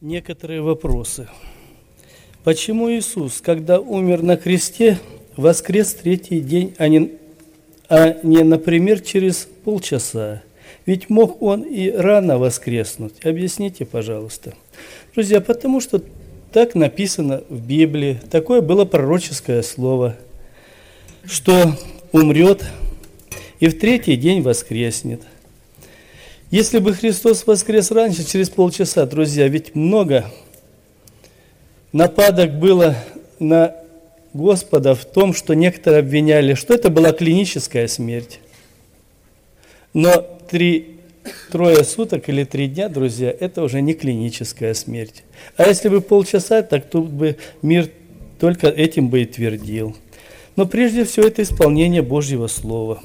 Некоторые вопросы. Почему Иисус, когда умер на кресте, воскрес третий день, а не, например, через полчаса? Ведь мог Он и рано воскреснуть. Объясните, пожалуйста. Друзья, потому что так написано в Библии, такое было пророческое слово, что умрет и в третий день воскреснет. Если бы Христос воскрес раньше, через полчаса, друзья, ведь много нападок было на Господа в том, что некоторые обвиняли, что это была клиническая смерть. Но трое суток или 3 дня, друзья, это уже не клиническая смерть. А если бы полчаса, так тут бы мир только этим бы и твердил. Но прежде всего это исполнение Божьего Слова.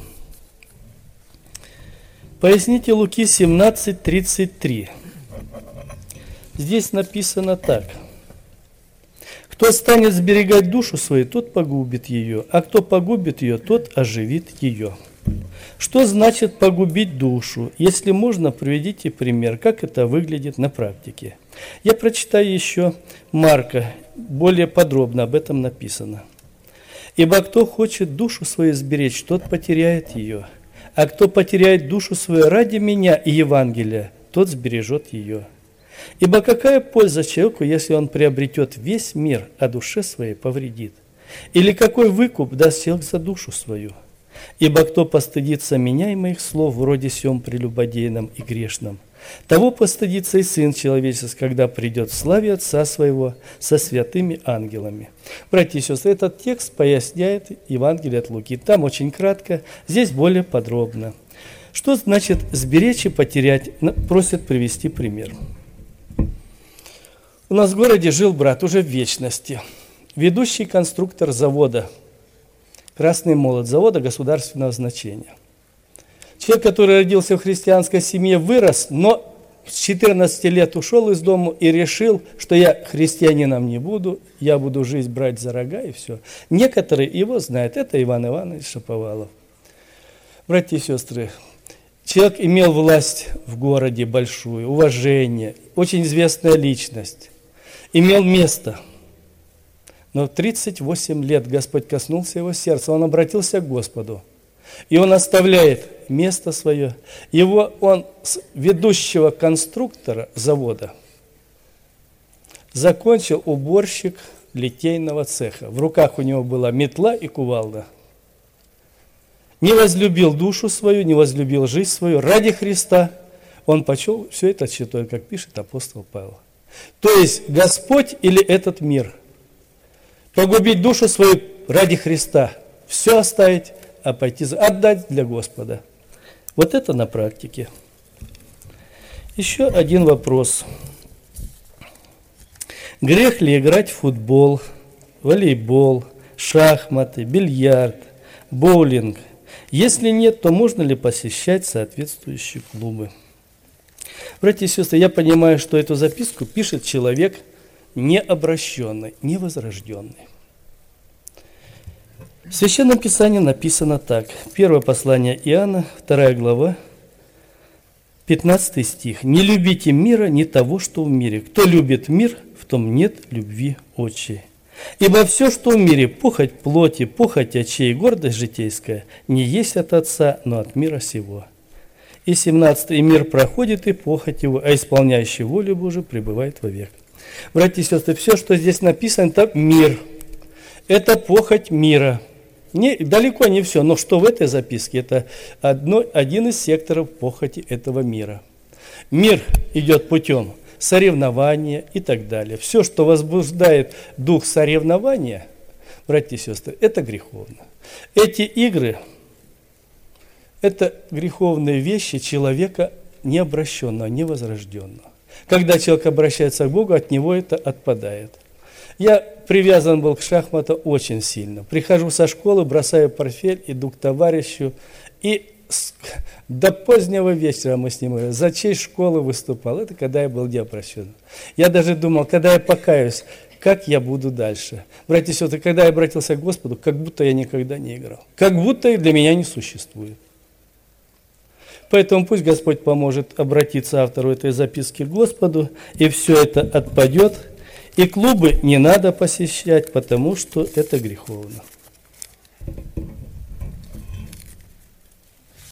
Поясните Луки 17:33. Здесь написано так. Кто станет сберегать душу свою, тот погубит ее, а кто погубит ее, тот оживит ее. Что значит погубить душу? Если можно, приведите пример, как это выглядит на практике. Я прочитаю еще Марка, более подробно об этом написано. Ибо кто хочет душу свою сберечь, тот потеряет ее. А кто потеряет душу свою ради меня и Евангелия, тот сбережет ее. Ибо какая польза человеку, если он приобретет весь мир, а душе своей повредит? Или какой выкуп даст человек за душу свою? Ибо кто постыдится меня и моих слов, вроде сем прелюбодейном и грешном, того постыдится и Сын Человеческий, когда придет в славе Отца Своего со святыми ангелами. Братья и сестры, этот текст поясняет Евангелие от Луки. Там очень кратко, здесь более подробно. Что значит сберечь и потерять? Просят привести пример. У нас в городе жил брат уже в вечности, ведущий конструктор завода, «Красный молот», завода государственного значения. Человек, который родился в христианской семье, вырос, но с 14 лет ушел из дома и решил, что я христианином не буду, я буду жизнь брать за рога и все. Некоторые его знают, это Иван Иванович Шаповалов. Братья и сестры, человек имел власть в городе большую, уважение, очень известная личность, имел место. Но в 38 лет Господь коснулся его сердца, он обратился к Господу. И он оставляет место свое. Он с ведущего конструктора завода закончил уборщик литейного цеха. В руках у него была метла и кувалда. Не возлюбил душу свою, не возлюбил жизнь свою. Ради Христа он почел все это читой, как пишет апостол Павел. То есть Господь или этот мир? Погубить душу свою ради Христа. Все оставить, а пойти отдать для Господа. Вот это на практике. Еще один вопрос. Грех ли играть в футбол, волейбол, шахматы, бильярд, боулинг? Если нет, то можно ли посещать соответствующие клубы? Братья и сестры, я понимаю, что эту записку пишет человек необращенный, невозрожденный. В Священном Писании написано так. Первое послание Иоанна, 2 глава, 15 стих. «Не любите мира, ни того, что в мире. Кто любит мир, в том нет любви отчей. Ибо все, что в мире, похоть плоти, похоть очей, гордость житейская, не есть от Отца, но от мира сего». И 17. «И мир проходит, и похоть его, а исполняющий волю Божию пребывает вовек». Братья и сестры, все, что здесь написано, это мир. Это похоть мира. Далеко не все, но что в этой записке, это один из секторов похоти этого мира. Мир идет путем соревнования и так далее. Все, что возбуждает дух соревнования, братья и сестры, это греховно. Эти игры – это греховные вещи человека необращенного, невозрожденного. Когда человек обращается к Богу, от него это отпадает. Я привязан был к шахматам очень сильно. Прихожу со школы, бросаю портфель, иду к товарищу. И до позднего вечера мы с ним говорили, за честь школы выступал. Это когда я был необращенным. Я даже думал, когда я покаюсь, как я буду дальше. Братья и сестры, когда я обратился к Господу, как будто я никогда не играл. Как будто и для меня не существует. Поэтому пусть Господь поможет обратиться автору этой записки к Господу, и все это отпадет. И клубы не надо посещать, потому что это греховно.